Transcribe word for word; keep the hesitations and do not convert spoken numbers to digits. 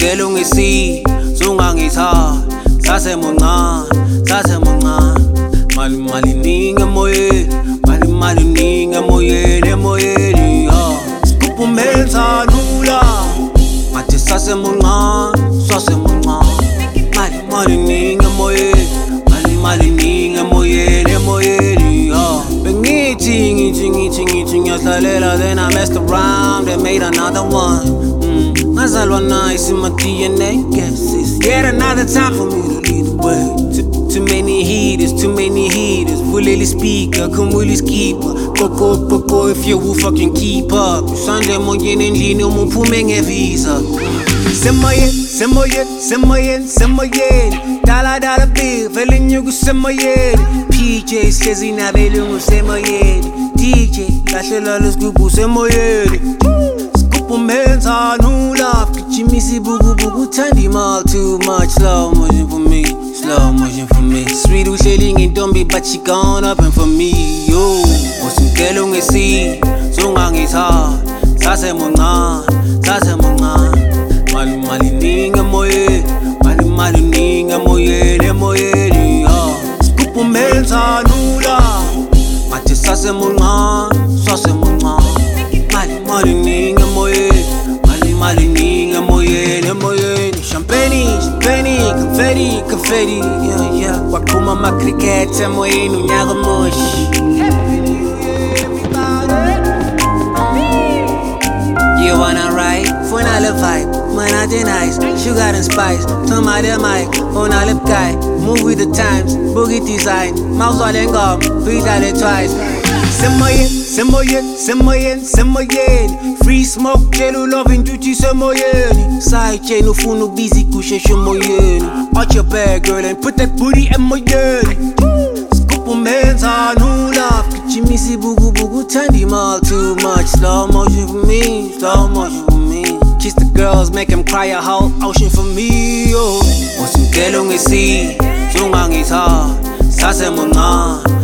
Wasungitshela ungisi sungangithatha sasemuncane sasemuncane mali mali ningi emoyeni mali mali ningi emoyeni emoyeni ha kuphumeleza lula ngathi sasemuncane sasemuncane mali mali ningi emoyeni mali mali ningi emoyeni emoyeni ha bengithi ngithi ngithi ngithi ngiyahlalela then I messed around and made another one. Ngazalwa nice in my D N A, guess it's yet another time for me to lead the way. Too, too many heaters, too many heaters. Fully speaker, come will keeper. Coco, coco, if you will fucking keep up. Sunday morning and Gino Mupuming a visa. Semayen, Semayen, Semayen, Semayen. Dollar dollar bill, feeling you go Semayen. P J says he never knew Semayen. D J, that's a lot of scoop Semayen. Menza no love, Jimmy Bugu Bugu Tandy Mal too much slow motion for me, slow motion for me. Sweet sailing and don't be but she gone up and for me, yo. Wasungitshela ungisi sungangithatha sasemuncane sasemuncane mali mali ningi emoyeni mali mali ningi emoyeni emoyeni ha kuphumeleza lula ngathi sasemuncane sasemuncane mali mali ningi emoyeni mali mali ningi emoyeni emoyeni champagne champagne confetti confetti yeah yeah kwaphuma ama cricket emoyeni unyaka mushi. You wanna ride? Funale vibe, man I nice, sugar and spice, tomato mic, on a lip guy, move with the times, boogie design, mouse all and gum, breathe at it twice. Semayen, Semayen, Semayen, Semayen. Free smoke, jello loving duty, Semayen. Side chain, no phone, no busy, kushe, Semayen. Out your bag, girl, and put that booty in my yen. Scoop of men's on who love. Jimmy see Bugu Bugu Tandy Mal too much. Slow motion for me, slow motion for me. Kiss the girls, make them cry a whole ocean for me, yo. Wasungitshela ungisi sungangithatha sasemuncane